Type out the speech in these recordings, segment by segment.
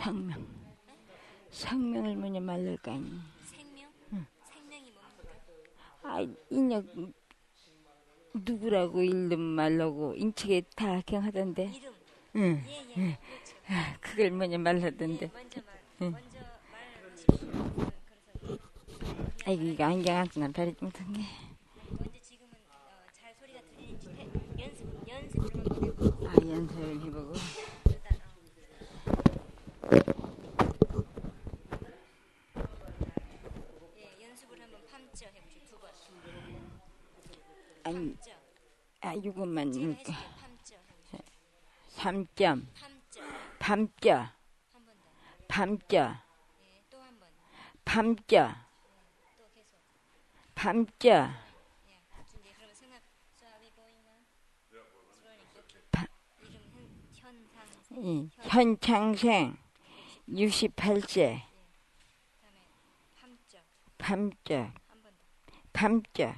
상명. 상명을 뭐냐 말랄까. 생명? 응. 생명이 뭡니까? 아, 인력 누구라고 이름 말라고 인책에 다 경하던데. 이름. 응. 예, 응. 그렇죠. 아, 그걸 뭐냐 말하던데. 예, 먼저 말하십시오. 그래서 아이고, 이거 안경 안 쓰나 다리 좀 턴게. 먼저 지금은 잘 소리가 들리는지 연습을 한번 해보고. 아, 연습을 해보고. 일단 예, 연습을 한번 팜쪄 해보시오. 2번. 아니, 팜쪄. 아, 이것만 제가 이렇게. 했을 때 팜쪄 해보시오. 3점. 팜쪄. 밤쪄. 한 번 더. 밤쪄. 예, 또 한 번. 밤쪄. 또 계속. 밤쪄. 예, 이제 그러면 생각 수업이 보이나? 그러니까 이름 현상. 현창생 68세. 그다음에 팜쪄. 밤쪄. 한 번 더. 밤쪄.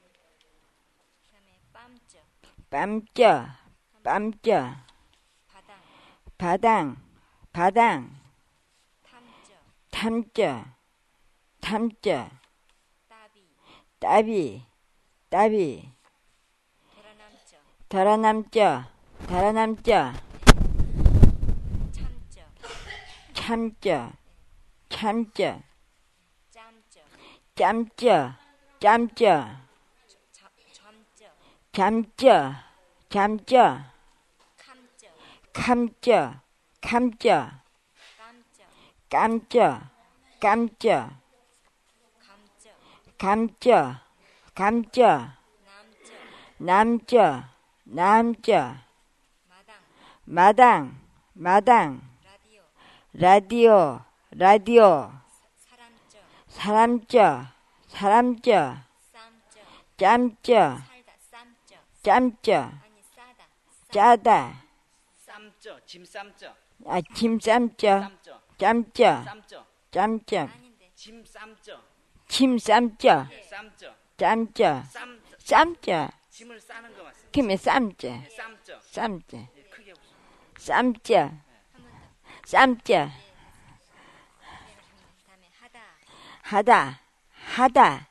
그다음에 빰쪄. 밤쪄. 밤쪄. 바당. 바당. 바당. 탐쪄. 탐쪄. 탐쪄. 따비. 따비. 따비. 도라남쪄. 달아남쪄. 달아남쪄. 참쪄. 참쪄. 참쪄. 짬쪄. 짬쪄. 짬쪄. 점쪄. 잠쪄. 잠쪄. 감쪄. 감쪄. 감쪄. 깜쪄. 깜쪄. 깜쪄. 감쪄. 감쪄. 감쪄. 남쪄. 남쪄. 남쪄. 마당. 마당. 마당. 라디오. 라디오. 라디오. 사람쪄. 사람쪄. 사람쪄. 쌈쪄. 짬쪄. 살다. 쌈쪄. 짬쪄. 아니 싸다. 짜다. 쌈쪄, 짐 쌈쪄, 아, 짐 쌈쪄. 쌈쪄, 짬쪄. 쌈쪄, 짬쪄. 아닌데. 짐 쌈쪄, 짐 쌈쪄. 쌈쪄, 짬쪄. 쌈 쌈쪄. 짐을 싸는 거 맞습니다. 김에 쌈쪄. 네, 쌈쪄. 쌈쪄. 예, 크게 보세요. 쌈쪄. 한 번 더. 쌈쪄. 그다음에 하다. 하다. 하다.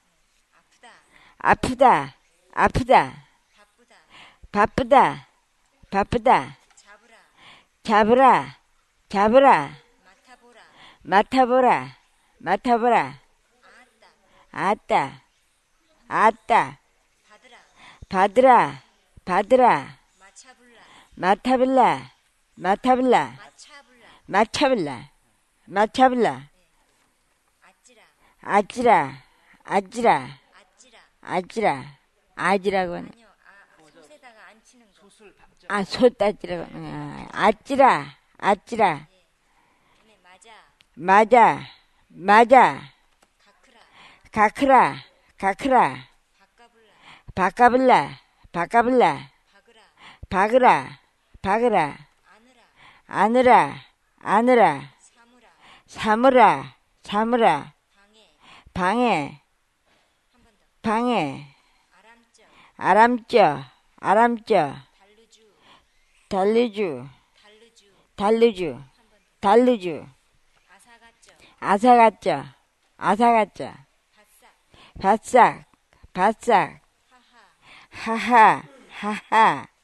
아프다. 아프다. 아프다. 바쁘다. 바쁘다. 바쁘다. 잡으라. 잡으라. 잡으라. 맡아보라. 맡아보라. 맡아보라. 아따. 아따. 아따. 받으라. 받으라. 받으라. 마차불라. 맡아볼라. 맡아볼라. 마차불라. 맞춰볼라. 맞춰볼라. 아찌라. 아찌라. 아찌라. 아찌라. 아찌라. 아지라고 하네. 아니요. 솥에다가 안 치는 거. 솥을 밥져. 아, 솥따지라고 하네. 아찌라. 아찌라. 그다음에 맞아. 맞아. 맞아. 가크라. 가크라. 가크라. 바까불라. 바까불라. 바까불라. 박으라. 박으라. 박으라. 아느라. 아느라. 아느라. 사무라. 사무라. 사무라. 방해. 방해. 한 번 더. 방해. 아람쪄. 아람쪄. 아람쪄. 달르주. 달르주. 달르주. 달르주. 한 번 더. 달르주. 아사가쪄. 아사가쪄. 아사가쪄. 바싹. 바싹. 바싹. 하하. 하하. 하하.